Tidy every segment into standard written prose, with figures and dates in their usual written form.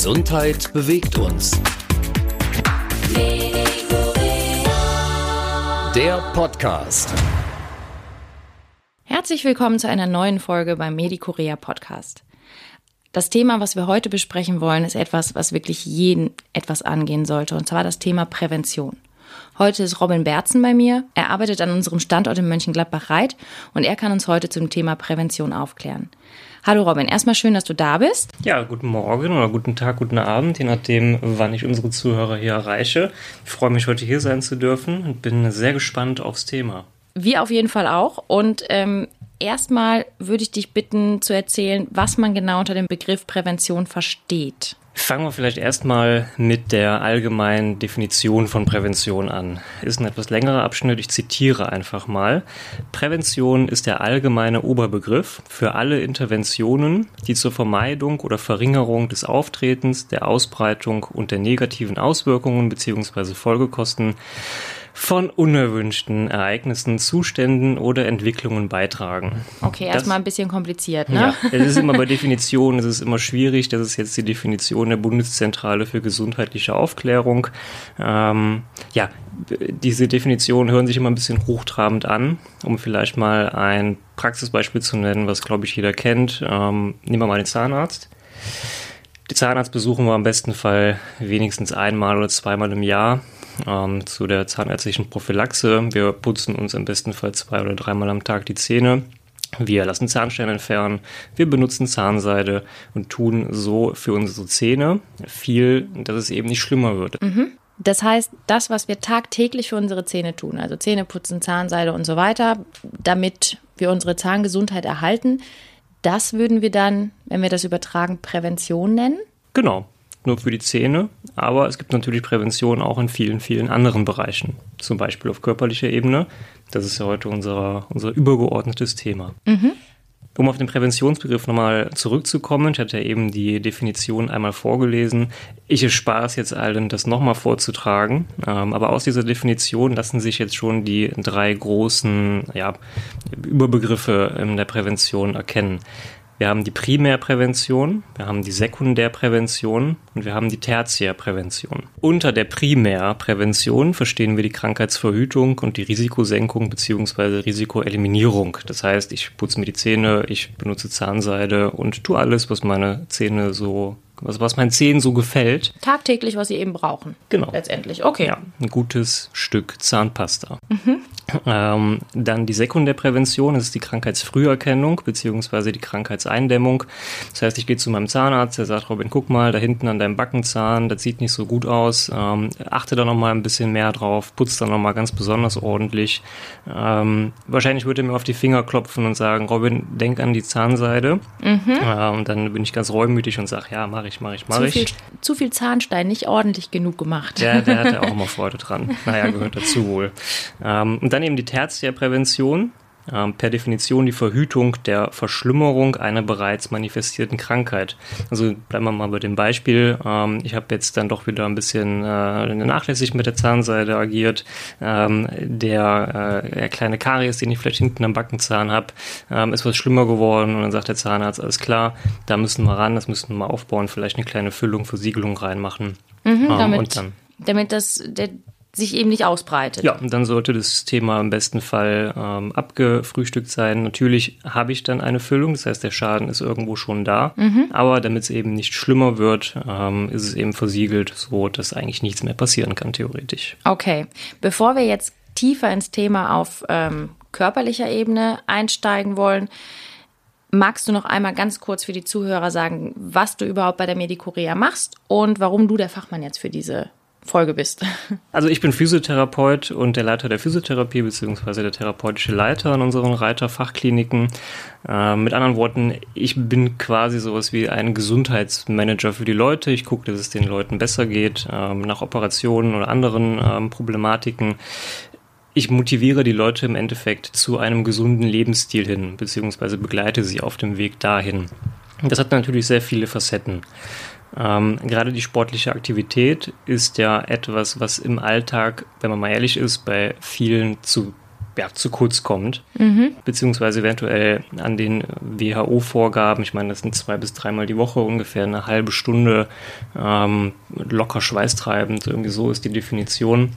Gesundheit bewegt uns. Der Podcast. Herzlich willkommen zu einer neuen Folge beim Medikorea Podcast. Das Thema, was wir heute besprechen wollen, ist etwas, was wirklich jeden etwas angehen sollte, und zwar das Thema Prävention. Heute ist Robin Berzen bei mir. Er arbeitet an unserem Standort in Mönchengladbach-Reit und er kann uns heute zum Thema Prävention aufklären. Hallo Robin, erstmal schön, dass du da bist. Ja, guten Morgen oder guten Tag, guten Abend, je nachdem, wann ich unsere Zuhörer hier erreiche. Ich freue mich, heute hier sein zu dürfen und bin sehr gespannt aufs Thema. Wir auf jeden Fall auch. Und erstmal würde ich dich bitten zu erzählen, was man genau unter dem Begriff Prävention versteht. Fangen wir vielleicht erstmal mit der allgemeinen Definition von Prävention an. Ist ein etwas längerer Abschnitt, ich zitiere einfach mal. Prävention ist der allgemeine Oberbegriff für alle Interventionen, die zur Vermeidung oder Verringerung des Auftretens, der Ausbreitung und der negativen Auswirkungen bzw. Folgekosten von unerwünschten Ereignissen, Zuständen oder Entwicklungen beitragen. Okay, erstmal ein bisschen kompliziert, ne? Ja, es ist immer bei Definitionen, es ist immer schwierig. Das ist jetzt die Definition der Bundeszentrale für gesundheitliche Aufklärung. Diese Definitionen hören sich immer ein bisschen hochtrabend an, um vielleicht mal ein Praxisbeispiel zu nennen, was, glaube ich, jeder kennt. Nehmen wir mal den Zahnarzt. Die Zahnarzt besuchen wir am besten Fall wenigstens einmal oder zweimal im Jahr. Zu der zahnärztlichen Prophylaxe. Wir putzen uns im besten Fall 2 oder 3-mal am Tag die Zähne. Wir lassen Zahnsteine entfernen. Wir benutzen Zahnseide und tun so für unsere Zähne viel, dass es eben nicht schlimmer wird. Mhm. Das heißt, das, was wir tagtäglich für unsere Zähne tun, also Zähne putzen, Zahnseide und so weiter, damit wir unsere Zahngesundheit erhalten, das würden wir dann, wenn wir das übertragen, Prävention nennen? Genau. Nur für die Zähne, aber es gibt natürlich Prävention auch in vielen, vielen anderen Bereichen, zum Beispiel auf körperlicher Ebene. Das ist ja heute unser übergeordnetes Thema. Mhm. Um auf den Präventionsbegriff nochmal zurückzukommen, ich hatte ja eben die Definition einmal vorgelesen. Ich erspare es jetzt allen, das nochmal vorzutragen, aber aus dieser Definition lassen sich jetzt schon die 3 großen Überbegriffe in der Prävention erkennen. Wir haben die Primärprävention, wir haben die Sekundärprävention und wir haben die Tertiärprävention. Unter der Primärprävention verstehen wir die Krankheitsverhütung und die Risikosenkung bzw. Risikoeliminierung. Das heißt, ich putze mir die Zähne, ich benutze Zahnseide und tue alles, was meinen Zähnen so gefällt. Tagtäglich, was sie eben brauchen. Genau. Letztendlich, okay. Ja, ein gutes Stück Zahnpasta. Mhm. Dann die Sekundärprävention, das ist die Krankheitsfrüherkennung bzw. die Krankheitseindämmung. Das heißt, ich gehe zu meinem Zahnarzt, der sagt, Robin, guck mal, da hinten an deinem Backenzahn, das sieht nicht so gut aus. Achte da nochmal ein bisschen mehr drauf, putze da nochmal ganz besonders ordentlich. Wahrscheinlich würde er mir auf die Finger klopfen und sagen, Robin, denk an die Zahnseide. Mhm. Und dann bin ich ganz reumütig und sage, ja, mach ich. Zu viel Zahnstein, nicht ordentlich genug gemacht. Der hatte auch immer Freude dran. Naja, gehört dazu wohl. Und dann eben die Tertiärprävention. Per Definition die Verhütung der Verschlimmerung einer bereits manifestierten Krankheit. Also bleiben wir mal bei dem Beispiel. Ich habe jetzt dann doch wieder ein bisschen nachlässig mit der Zahnseide agiert. Der kleine Karies, den ich vielleicht hinten am Backenzahn habe, ist was schlimmer geworden. Und dann sagt der Zahnarzt, alles klar, da müssen wir ran, das müssen wir mal aufbauen, vielleicht eine kleine Füllung, Versiegelung reinmachen. Damit das sich eben nicht ausbreitet. Ja, und dann sollte das Thema im besten Fall abgefrühstückt sein. Natürlich habe ich dann eine Füllung, das heißt, der Schaden ist irgendwo schon da. Mhm. Aber damit es eben nicht schlimmer wird, ist es eben versiegelt, so dass eigentlich nichts mehr passieren kann, theoretisch. Okay, bevor wir jetzt tiefer ins Thema auf körperlicher Ebene einsteigen wollen, magst du noch einmal ganz kurz für die Zuhörer sagen, was du überhaupt bei der Medikorea machst und warum du der Fachmann jetzt für diese Folge bist? Also ich bin Physiotherapeut und der Leiter der Physiotherapie bzw. der therapeutische Leiter an unseren Reiter-Fachkliniken. Mit anderen Worten, ich bin quasi sowas wie ein Gesundheitsmanager für die Leute. Ich gucke, dass es den Leuten besser geht, nach Operationen oder anderen Problematiken. Ich motiviere die Leute im Endeffekt zu einem gesunden Lebensstil hin, beziehungsweise begleite sie auf dem Weg dahin. Das hat natürlich sehr viele Facetten. Gerade die sportliche Aktivität ist ja etwas, was im Alltag, wenn man mal ehrlich ist, bei vielen zu zu kurz kommt, beziehungsweise eventuell an den WHO-Vorgaben, ich meine, das sind 2 bis 3 Mal die Woche, ungefähr eine halbe Stunde, locker schweißtreibend, irgendwie so ist die Definition,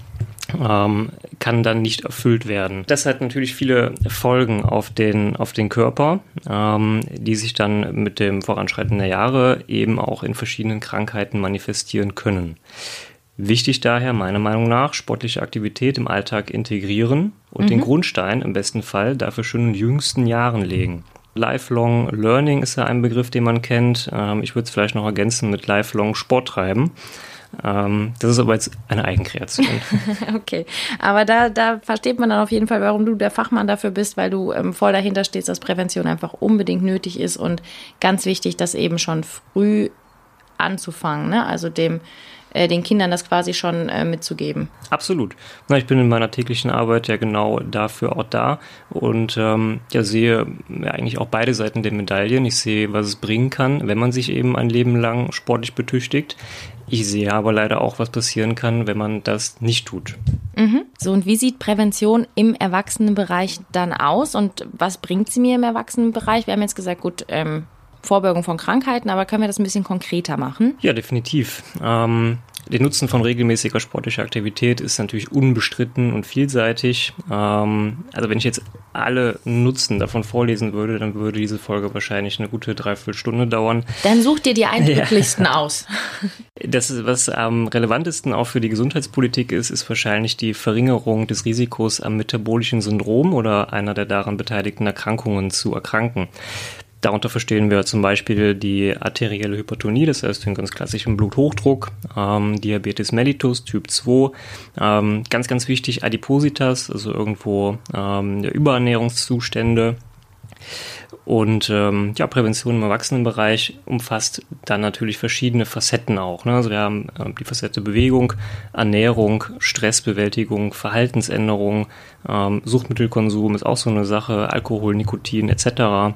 kann dann nicht erfüllt werden. Das hat natürlich viele Folgen auf den Körper, die sich dann mit dem Voranschreiten der Jahre eben auch in verschiedenen Krankheiten manifestieren können. Wichtig daher, meiner Meinung nach, sportliche Aktivität im Alltag integrieren und den Grundstein im besten Fall dafür schon in den jüngsten Jahren legen. Lifelong Learning ist ja ein Begriff, den man kennt. Ich würde es vielleicht noch ergänzen mit Lifelong Sport treiben. Das ist aber jetzt eine Eigenkreation. Okay, aber da versteht man dann auf jeden Fall, warum du der Fachmann dafür bist, weil du voll dahinter stehst, dass Prävention einfach unbedingt nötig ist und ganz wichtig, das eben schon früh anzufangen, ne? Also den Kindern das quasi schon mitzugeben. Absolut. Ich bin in meiner täglichen Arbeit ja genau dafür auch da und sehe eigentlich auch beide Seiten der Medaillen. Ich sehe, was es bringen kann, wenn man sich eben ein Leben lang sportlich betüchtigt. Ich sehe aber leider auch, was passieren kann, wenn man das nicht tut. So, und wie sieht Prävention im Erwachsenenbereich dann aus und was bringt sie mir im Erwachsenenbereich? Wir haben jetzt gesagt, gut, Vorbeugung von Krankheiten, aber können wir das ein bisschen konkreter machen? Ja, definitiv. Der Nutzen von regelmäßiger sportlicher Aktivität ist natürlich unbestritten und vielseitig. Also wenn ich jetzt alle Nutzen davon vorlesen würde, dann würde diese Folge wahrscheinlich eine gute 3/4 dauern. Dann such dir die eindrücklichsten aus. Das, was am relevantesten auch für die Gesundheitspolitik ist wahrscheinlich die Verringerung des Risikos am metabolischen Syndrom oder einer der daran beteiligten Erkrankungen zu erkranken. Darunter verstehen wir zum Beispiel die arterielle Hypertonie, das heißt den ganz klassischen Bluthochdruck, Diabetes mellitus Typ 2, ganz, ganz wichtig Adipositas, also irgendwo Überernährungszustände. Und Prävention im Erwachsenenbereich umfasst dann natürlich verschiedene Facetten auch. Ne? Also wir haben die Facette Bewegung, Ernährung, Stressbewältigung, Verhaltensänderung, Suchtmittelkonsum ist auch so eine Sache, Alkohol, Nikotin etc.,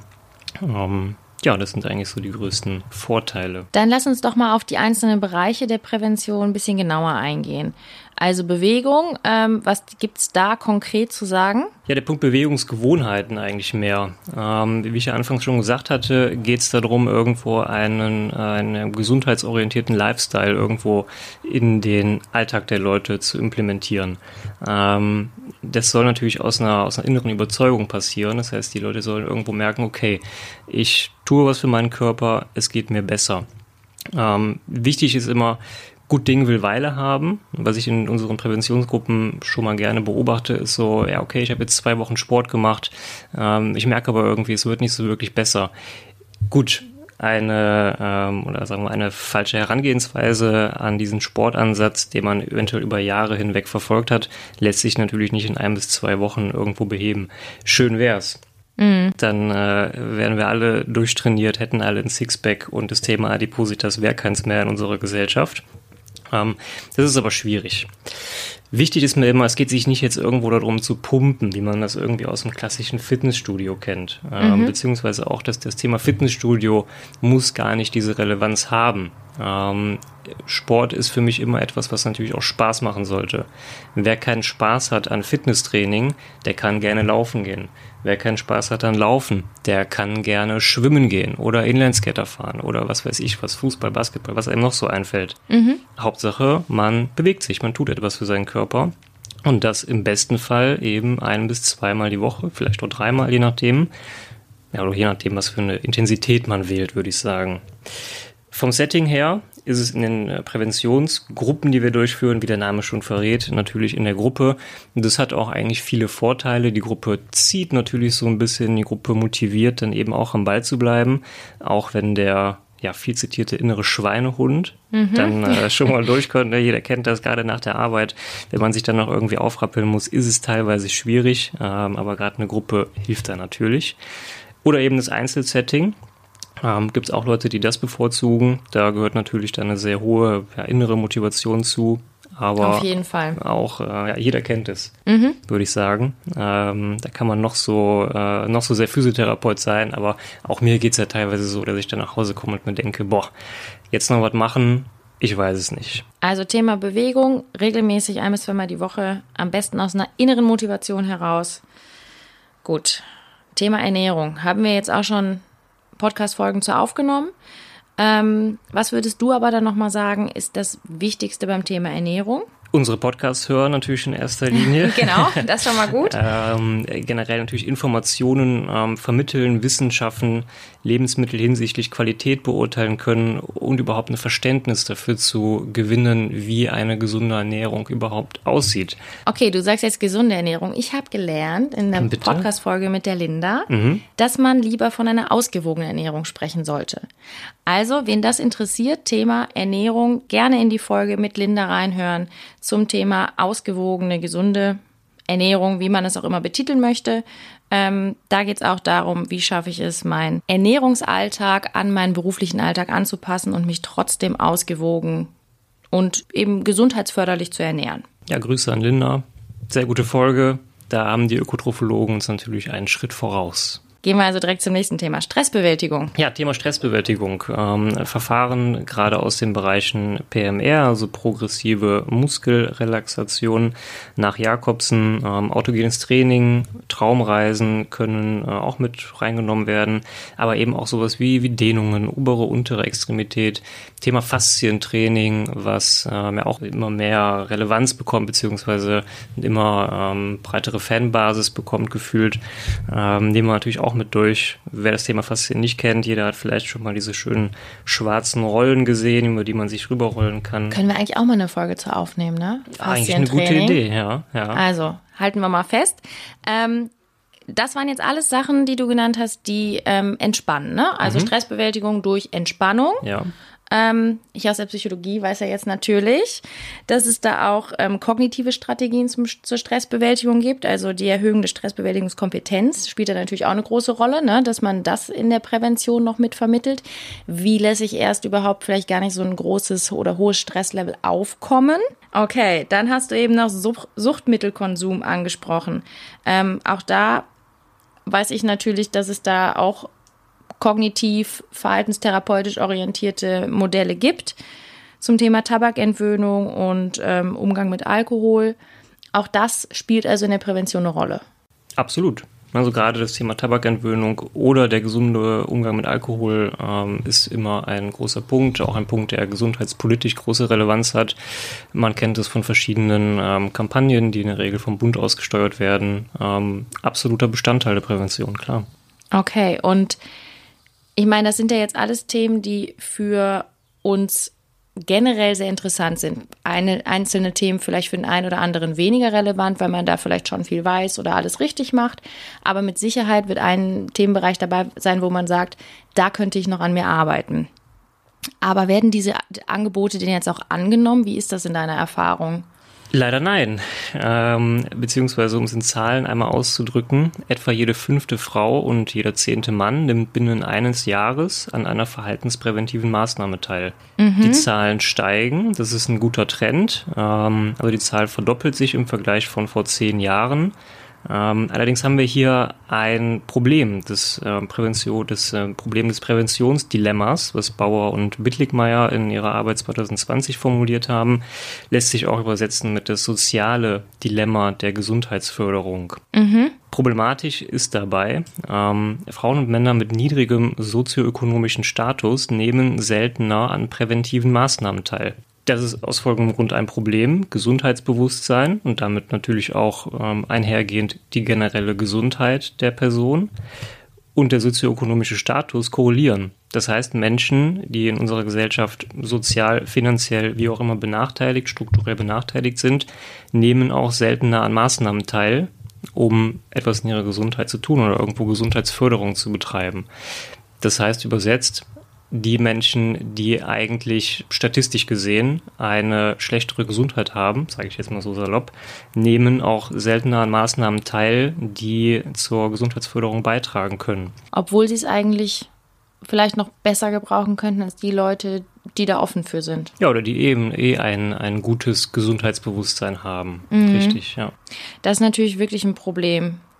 das sind eigentlich so die größten Vorteile. Dann lass uns doch mal auf die einzelnen Bereiche der Prävention ein bisschen genauer eingehen. Also Bewegung, was gibt's da konkret zu sagen? Ja, der Punkt Bewegungsgewohnheiten eigentlich mehr. Wie ich ja anfangs schon gesagt hatte, geht es darum, irgendwo einen gesundheitsorientierten Lifestyle irgendwo in den Alltag der Leute zu implementieren. Das soll natürlich aus einer inneren Überzeugung passieren. Das heißt, die Leute sollen irgendwo merken, okay, ich tue was für meinen Körper, es geht mir besser. Wichtig ist immer, gut Ding will Weile haben. Was ich in unseren Präventionsgruppen schon mal gerne beobachte, ist so, ja okay, ich habe jetzt 2 Wochen Sport gemacht, ich merke aber irgendwie, es wird nicht so wirklich besser. Gut, eine falsche Herangehensweise an diesen Sportansatz, den man eventuell über Jahre hinweg verfolgt hat, lässt sich natürlich nicht in 1 bis 2 Wochen irgendwo beheben. Schön wär's. Dann wären wir alle durchtrainiert, hätten alle ein Sixpack und das Thema Adipositas wäre keins mehr in unserer Gesellschaft. Das ist aber schwierig. Wichtig ist mir immer, es geht sich nicht jetzt irgendwo darum zu pumpen, wie man das irgendwie aus dem klassischen Fitnessstudio kennt. Beziehungsweise auch, dass das Thema Fitnessstudio muss gar nicht diese Relevanz haben. Sport ist für mich immer etwas, was natürlich auch Spaß machen sollte. Wer keinen Spaß hat an Fitnesstraining, der kann gerne laufen gehen. Wer keinen Spaß hat an Laufen, der kann gerne schwimmen gehen oder Inlineskater fahren oder was weiß ich, was Fußball, Basketball, was einem noch so einfällt. Hauptsache, man bewegt sich, man tut etwas für seinen Körper und das im besten Fall eben 1 bis 2 Mal die Woche, vielleicht auch 3 Mal, je nachdem. Ja, oder je nachdem, was für eine Intensität man wählt, würde ich sagen. Vom Setting her ist es in den Präventionsgruppen, die wir durchführen, wie der Name schon verrät, natürlich in der Gruppe. Und das hat auch eigentlich viele Vorteile. Die Gruppe zieht natürlich so ein bisschen, die Gruppe motiviert, dann eben auch am Ball zu bleiben, auch wenn der viel zitierte innere Schweinehund dann schon mal durchkommt. Jeder kennt das, gerade nach der Arbeit. Wenn man sich dann noch irgendwie aufrappeln muss, ist es teilweise schwierig, aber gerade eine Gruppe hilft da natürlich. Oder eben das Einzelsetting. Gibt es auch Leute, die das bevorzugen. Da gehört natürlich dann eine sehr hohe innere Motivation zu. Aber auf jeden Fall. Auch jeder kennt es, würde ich sagen. Da kann man noch so sehr Physiotherapeut sein, aber auch mir geht es ja teilweise so, dass ich dann nach Hause komme und mir denke, jetzt noch was machen, Ich weiß es nicht. Also Thema Bewegung, regelmäßig 1 bis 2 Mal die Woche, am besten aus einer inneren Motivation heraus. Gut, Thema Ernährung. Haben wir jetzt auch schon Podcast-Folgen zu aufgenommen. Was würdest du aber dann nochmal sagen, ist das Wichtigste beim Thema Ernährung? Unsere Podcasts hören natürlich in erster Linie. Genau, das ist schon mal gut. Generell natürlich Informationen vermitteln, Wissen schaffen, Lebensmittel hinsichtlich Qualität beurteilen können und überhaupt ein Verständnis dafür zu gewinnen, wie eine gesunde Ernährung überhaupt aussieht. Okay, du sagst jetzt gesunde Ernährung. Ich habe gelernt in der Podcast-Folge mit der Linda, dass man lieber von einer ausgewogenen Ernährung sprechen sollte. Also, wen das interessiert, Thema Ernährung, gerne in die Folge mit Linda reinhören zum Thema ausgewogene, gesunde Ernährung, wie man es auch immer betiteln möchte. Da geht es auch darum, wie schaffe ich es, meinen Ernährungsalltag an meinen beruflichen Alltag anzupassen und mich trotzdem ausgewogen und eben gesundheitsförderlich zu ernähren. Ja, Grüße an Linda. Sehr gute Folge. Da haben die Ökotrophologen uns natürlich einen Schritt voraus. Gehen wir also direkt zum nächsten Thema, Stressbewältigung. Ja, Thema Stressbewältigung. Verfahren gerade aus den Bereichen PMR, also progressive Muskelrelaxation nach Jakobsen, autogenes Training, Traumreisen können auch mit reingenommen werden, aber eben auch sowas wie Dehnungen, obere, untere Extremität, Thema Faszientraining, was ja auch immer mehr Relevanz bekommt, beziehungsweise immer breitere Fanbasis bekommt gefühlt, nehmen wir natürlich auch mit durch. Wer das Thema Faszien nicht kennt, jeder hat vielleicht schon mal diese schönen schwarzen Rollen gesehen, über die man sich rüberrollen kann. Können wir eigentlich auch mal eine Folge zu aufnehmen, ne? Eigentlich eine gute Idee, ja. Also, halten wir mal fest. Das waren jetzt alles Sachen, die du genannt hast, die entspannen, ne? Also Stressbewältigung durch Entspannung. Ja. Ich aus der Psychologie weiß ja jetzt natürlich, dass es da auch kognitive Strategien zur Stressbewältigung gibt. Also die Erhöhung der Stressbewältigungskompetenz spielt da natürlich auch eine große Rolle, ne? Dass man das in der Prävention noch mit vermittelt. Wie lässt sich erst überhaupt vielleicht gar nicht so ein großes oder hohes Stresslevel aufkommen? Okay, dann hast du eben noch Suchtmittelkonsum angesprochen. Auch da weiß ich natürlich, dass es da auch kognitiv, verhaltenstherapeutisch orientierte Modelle gibt zum Thema Tabakentwöhnung und Umgang mit Alkohol. Auch das spielt also in der Prävention eine Rolle. Absolut. Also gerade das Thema Tabakentwöhnung oder der gesunde Umgang mit Alkohol ist immer ein großer Punkt, auch ein Punkt, der gesundheitspolitisch große Relevanz hat. Man kennt es von verschiedenen Kampagnen, die in der Regel vom Bund ausgesteuert werden. Absoluter Bestandteil der Prävention, klar. Okay, und ich meine, das sind ja jetzt alles Themen, die für uns generell sehr interessant sind. Einzelne Themen vielleicht für den einen oder anderen weniger relevant, weil man da vielleicht schon viel weiß oder alles richtig macht. Aber mit Sicherheit wird ein Themenbereich dabei sein, wo man sagt, da könnte ich noch an mir arbeiten. Aber werden diese Angebote denn jetzt auch angenommen? Wie ist das in deiner Erfahrung? Leider nein. Beziehungsweise, um es in Zahlen einmal auszudrücken, etwa jede 5. Frau und jeder 10. Mann nimmt binnen eines Jahres an einer verhaltenspräventiven Maßnahme teil. Die Zahlen steigen, das ist ein guter Trend, aber die Zahl verdoppelt sich im Vergleich von vor 10 Jahren. Allerdings haben wir hier ein Problem, das Problem des Präventionsdilemmas, was Bauer und Bittligmeier in ihrer Arbeit 2020 formuliert haben, lässt sich auch übersetzen mit das soziale Dilemma der Gesundheitsförderung. Problematisch ist dabei, Frauen und Männer mit niedrigem sozioökonomischen Status nehmen seltener an präventiven Maßnahmen teil. Das ist aus folgendem Grund ein Problem, Gesundheitsbewusstsein und damit natürlich auch einhergehend die generelle Gesundheit der Person und der sozioökonomische Status korrelieren. Das heißt, Menschen, die in unserer Gesellschaft sozial, finanziell, wie auch immer benachteiligt, strukturell benachteiligt sind, nehmen auch seltener an Maßnahmen teil, um etwas in ihrer Gesundheit zu tun oder irgendwo Gesundheitsförderung zu betreiben. Das heißt übersetzt, die Menschen, die eigentlich statistisch gesehen eine schlechtere Gesundheit haben, sage ich jetzt mal so salopp, nehmen auch seltener an Maßnahmen teil, die zur Gesundheitsförderung beitragen können. Obwohl sie es eigentlich vielleicht noch besser gebrauchen könnten als die Leute, die da offen für sind. Ja, oder die eben ein gutes Gesundheitsbewusstsein haben. Richtig, ja. Das ist natürlich wirklich ein Problem.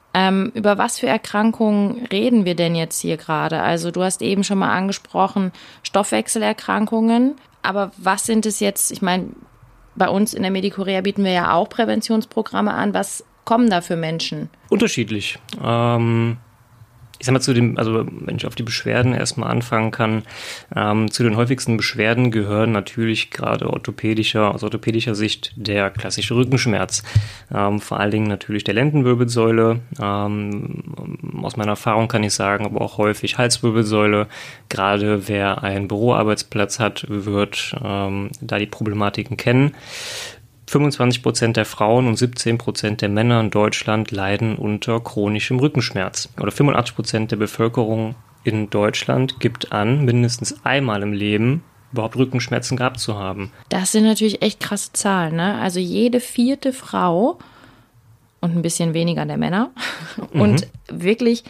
Über was für Erkrankungen reden wir denn jetzt hier gerade? Also du hast eben schon mal angesprochen, Stoffwechselerkrankungen. Aber was sind es jetzt? Ich meine, bei uns in der Medicorea bieten wir ja auch Präventionsprogramme an. Was kommen da für Menschen? Unterschiedlich. Ich sag mal also wenn ich auf die Beschwerden erstmal anfangen kann, zu den häufigsten Beschwerden gehören natürlich gerade aus orthopädischer Sicht der klassische Rückenschmerz. Vor allen Dingen natürlich der Lendenwirbelsäule. Aus meiner Erfahrung kann ich sagen, aber auch häufig Halswirbelsäule. Gerade wer einen Büroarbeitsplatz hat, wird da die Problematiken kennen. 25% der Frauen und 17% der Männer in Deutschland leiden unter chronischem Rückenschmerz. Oder 85% der Bevölkerung in Deutschland gibt an, mindestens einmal im Leben überhaupt Rückenschmerzen gehabt zu haben. Das sind natürlich echt krasse Zahlen, ne? Also jede 4. Frau und ein bisschen weniger der Männer. Und wirklich,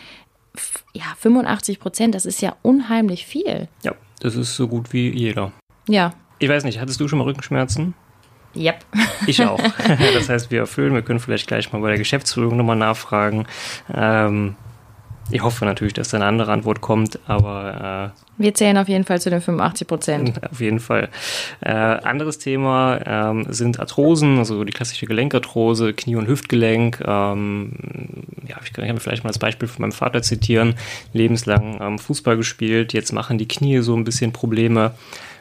85%, das ist ja unheimlich viel. Ja, das ist so gut wie jeder. Ja. Ich weiß nicht, hattest du schon mal Rückenschmerzen? Yep. Ich auch. Das heißt, wir können vielleicht gleich mal bei der Geschäftsführung nochmal nachfragen. Ich hoffe natürlich, dass da eine andere Antwort kommt, aber wir zählen auf jeden Fall zu den 85%. Auf jeden Fall. Anderes Thema sind Arthrosen, also die klassische Gelenkarthrose, Knie- und Hüftgelenk. Ich kann vielleicht mal das Beispiel von meinem Vater zitieren. Lebenslang Fußball gespielt, jetzt machen die Knie so ein bisschen Probleme.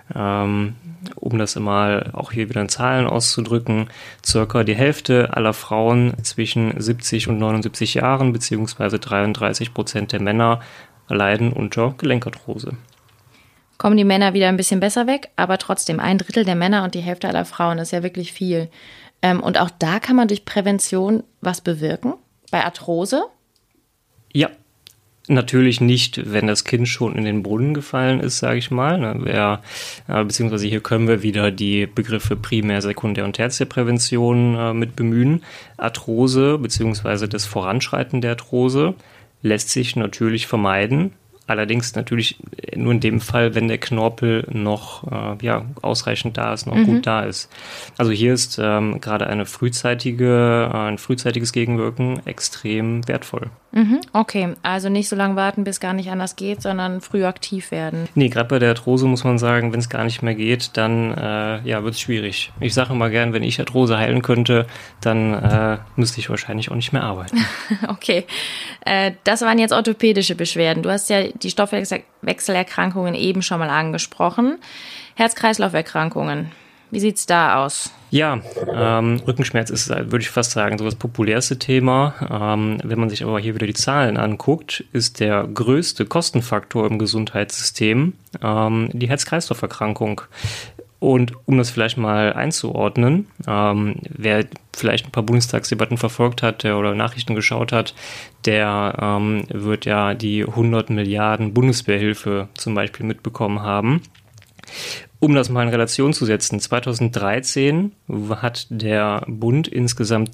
Um das mal auch hier wieder in Zahlen auszudrücken, circa die Hälfte aller Frauen zwischen 70 und 79 Jahren beziehungsweise 33% der Männer leiden unter Gelenkarthrose. Kommen die Männer wieder ein bisschen besser weg, aber trotzdem 1/3 der Männer und die Hälfte aller Frauen, das ist ja wirklich viel. Und auch da kann man durch Prävention was bewirken? Bei Arthrose? Ja. Natürlich nicht, wenn das Kind schon in den Brunnen gefallen ist, sage ich mal. Beziehungsweise hier können wir wieder die Begriffe Primär-, Sekundär- und Tertiärprävention mit bemühen. Arthrose beziehungsweise das Voranschreiten der Arthrose lässt sich natürlich vermeiden. Allerdings natürlich nur in dem Fall, wenn der Knorpel noch ausreichend da ist, noch gut da ist. Also hier ist gerade ein frühzeitiges Gegenwirken extrem wertvoll. Okay, also nicht so lange warten, bis gar nicht anders geht, sondern früh aktiv werden. Nee, gerade bei der Arthrose muss man sagen, wenn es gar nicht mehr geht, dann wird es schwierig. Ich sage immer gern, wenn ich Arthrose heilen könnte, dann müsste ich wahrscheinlich auch nicht mehr arbeiten. Okay, das waren jetzt orthopädische Beschwerden. Du hast ja die Stoffwechselerkrankungen eben schon mal angesprochen. Herz-Kreislauf-Erkrankungen, wie sieht's da aus? Ja, Rückenschmerz ist, würde ich fast sagen, so das populärste Thema. Wenn man sich aber hier wieder die Zahlen anguckt, ist der größte Kostenfaktor im Gesundheitssystem die Herz-Kreislauf-Erkrankung. Und um das vielleicht mal einzuordnen, wer vielleicht ein paar Bundestagsdebatten verfolgt hat oder Nachrichten geschaut hat, der wird ja die 100 Milliarden Bundeswehrhilfe zum Beispiel mitbekommen haben. Um das mal in Relation zu setzen, 2013 hat der Bund insgesamt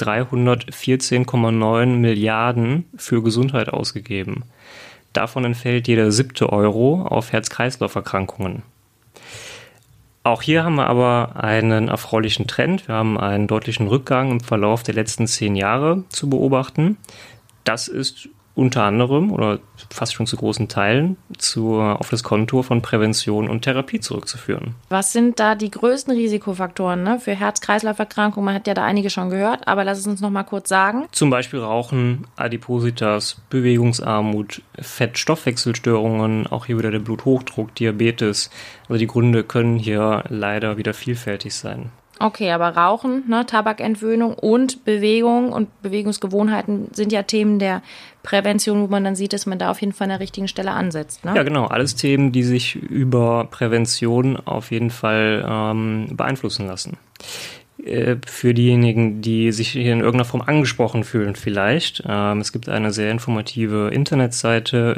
314,9 Milliarden für Gesundheit ausgegeben. Davon entfällt jeder 7. Euro auf Herz-Kreislauf-Erkrankungen. Auch hier haben wir aber einen erfreulichen Trend. Wir haben einen deutlichen Rückgang im Verlauf der letzten 10 Jahre zu beobachten. Das ist unter anderem oder fast schon zu großen Teilen auf das Konto von Prävention und Therapie zurückzuführen. Was sind da die größten Risikofaktoren für Herz-Kreislauf-Erkrankungen? Man hat ja da einige schon gehört, aber lass es uns noch mal kurz sagen. Zum Beispiel Rauchen, Adipositas, Bewegungsarmut, Fettstoffwechselstörungen, auch hier wieder der Bluthochdruck, Diabetes. Also die Gründe können hier leider wieder vielfältig sein. Okay, aber Rauchen, Tabakentwöhnung und Bewegung und Bewegungsgewohnheiten sind ja Themen der Prävention, wo man dann sieht, dass man da auf jeden Fall an der richtigen Stelle ansetzt. Ne? Ja, genau. Alles Themen, die sich über Prävention auf jeden Fall beeinflussen lassen. Für diejenigen, die sich hier in irgendeiner Form angesprochen fühlen vielleicht. Es gibt eine sehr informative Internetseite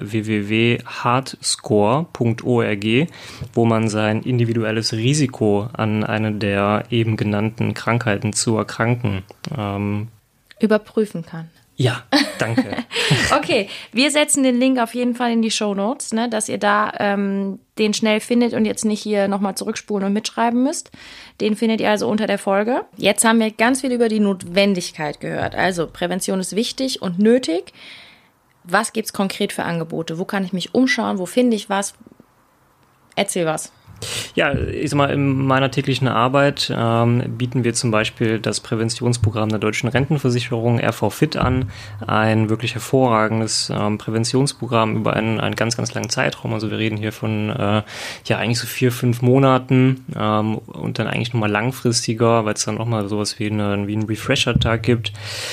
www.heartscore.org, wo man sein individuelles Risiko an eine der eben genannten Krankheiten zu erkranken überprüfen kann. Ja, danke. Okay, wir setzen den Link auf jeden Fall in die Shownotes, ne, dass ihr da den schnell findet und jetzt nicht hier nochmal zurückspulen und mitschreiben müsst. Den findet ihr also unter der Folge. Jetzt haben wir ganz viel über die Notwendigkeit gehört. Also Prävention ist wichtig und nötig. Was gibt's konkret für Angebote? Wo kann ich mich umschauen? Wo finde ich was? Erzähl was. Ja, ich sag mal, in meiner täglichen Arbeit bieten wir zum Beispiel das Präventionsprogramm der Deutschen Rentenversicherung RV-Fit an. Ein wirklich hervorragendes Präventionsprogramm über einen ganz, ganz langen Zeitraum. Also wir reden hier von eigentlich so 4-5 Monaten und dann eigentlich nochmal langfristiger, weil es dann nochmal sowas wie einen Refresher-Tag gibt.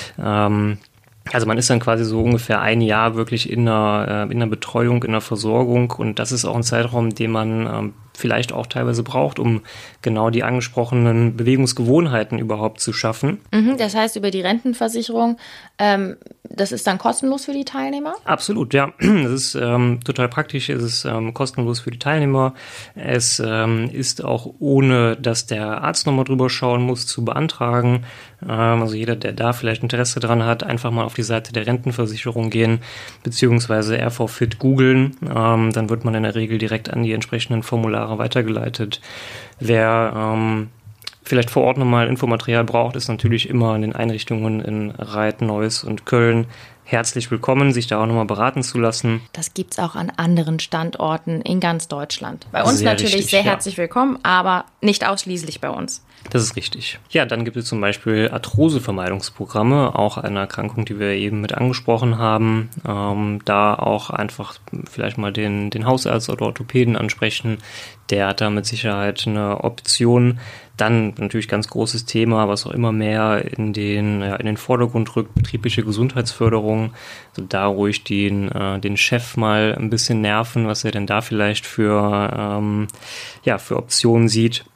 Also man ist dann quasi so ungefähr ein Jahr wirklich in einer Betreuung, in einer Versorgung, und das ist auch ein Zeitraum, den man vielleicht auch teilweise braucht, um genau die angesprochenen Bewegungsgewohnheiten überhaupt zu schaffen. Das heißt, über die Rentenversicherung, das ist dann kostenlos für die Teilnehmer? Absolut, ja. Das ist total praktisch. Es ist kostenlos für die Teilnehmer. Es ist auch, ohne dass der Arzt nochmal drüber schauen muss, zu beantragen. Also jeder, der da vielleicht Interesse dran hat, einfach mal auf die Seite der Rentenversicherung gehen, beziehungsweise RV-Fit googeln. Dann wird man in der Regel direkt an die entsprechenden Formulare weitergeleitet. Wer vielleicht vor Ort nochmal Infomaterial braucht, ist natürlich immer in den Einrichtungen in Reit, Neuss und Köln herzlich willkommen, sich da auch nochmal beraten zu lassen. Das gibt's auch an anderen Standorten in ganz Deutschland. Bei uns Sehr natürlich richtig, sehr ja. herzlich willkommen, aber nicht ausschließlich bei uns. Das ist richtig. Ja, dann gibt es zum Beispiel Arthrosevermeidungsprogramme, auch eine Erkrankung, die wir eben mit angesprochen haben. Da auch einfach vielleicht mal den Hausarzt oder Orthopäden ansprechen. Der hat da mit Sicherheit eine Option. Dann natürlich ganz großes Thema, was auch immer mehr in den Vordergrund rückt, betriebliche Gesundheitsförderung. Also da ruhig den Chef mal ein bisschen nerven, was er denn da vielleicht für Optionen sieht.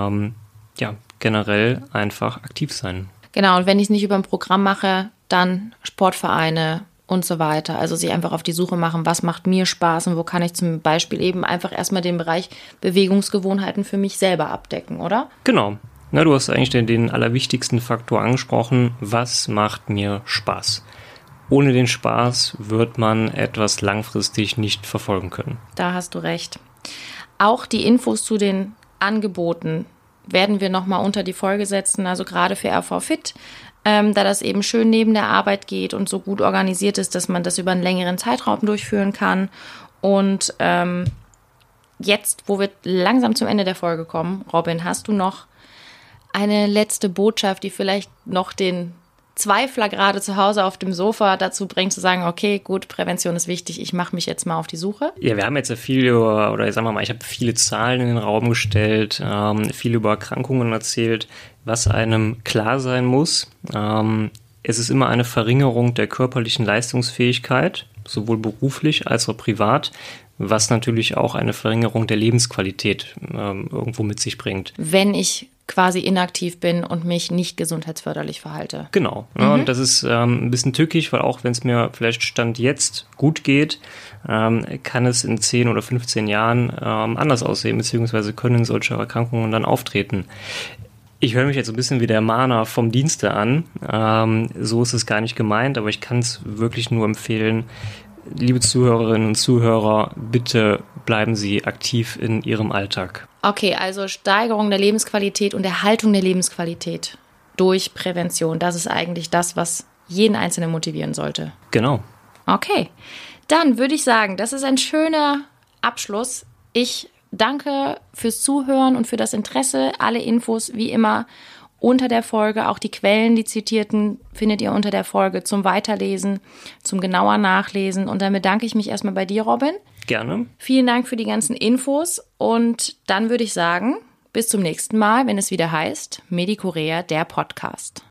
Generell einfach aktiv sein. Genau, und wenn ich es nicht über ein Programm mache, dann Sportvereine und so weiter. Also sich einfach auf die Suche machen, was macht mir Spaß und wo kann ich zum Beispiel eben einfach erstmal den Bereich Bewegungsgewohnheiten für mich selber abdecken, oder? Genau. Na, du hast eigentlich den allerwichtigsten Faktor angesprochen. Was macht mir Spaß? Ohne den Spaß wird man etwas langfristig nicht verfolgen können. Da hast du recht. Auch die Infos zu den Angeboten werden wir nochmal unter die Folge setzen, also gerade für RV-Fit, da das eben schön neben der Arbeit geht und so gut organisiert ist, dass man das über einen längeren Zeitraum durchführen kann. Und jetzt, wo wir langsam zum Ende der Folge kommen, Robin, hast du noch eine letzte Botschaft, die vielleicht noch den Zweifler gerade zu Hause auf dem Sofa dazu bringt, zu sagen, okay, gut, Prävention ist wichtig, ich mache mich jetzt mal auf die Suche? Ja, wir haben jetzt ja viel ich habe viele Zahlen in den Raum gestellt, viel über Erkrankungen erzählt, was einem klar sein muss. Es ist immer eine Verringerung der körperlichen Leistungsfähigkeit, sowohl beruflich als auch privat, was natürlich auch eine Verringerung der Lebensqualität irgendwo mit sich bringt. Wenn ich quasi inaktiv bin und mich nicht gesundheitsförderlich verhalte. Genau. Ja, und das ist ein bisschen tückisch, weil auch wenn es mir vielleicht Stand jetzt gut geht, kann es in 10 oder 15 Jahren anders aussehen, beziehungsweise können solche Erkrankungen dann auftreten. Ich höre mich jetzt ein bisschen wie der Mahner vom Dienste an. So ist es gar nicht gemeint, aber ich kann es wirklich nur empfehlen. Liebe Zuhörerinnen und Zuhörer, bitte bleiben Sie aktiv in Ihrem Alltag. Okay, also Steigerung der Lebensqualität und Erhaltung der Lebensqualität durch Prävention. Das ist eigentlich das, was jeden Einzelnen motivieren sollte. Genau. Okay, dann würde ich sagen, das ist ein schöner Abschluss. Ich danke fürs Zuhören und für das Interesse. Alle Infos wie immer unter der Folge, auch die Quellen, die zitierten, findet ihr unter der Folge zum Weiterlesen, zum genauer Nachlesen. Und dann bedanke ich mich erstmal bei dir, Robin. Gerne. Vielen Dank für die ganzen Infos. Und dann würde ich sagen, bis zum nächsten Mal, wenn es wieder heißt Medicorea, der Podcast.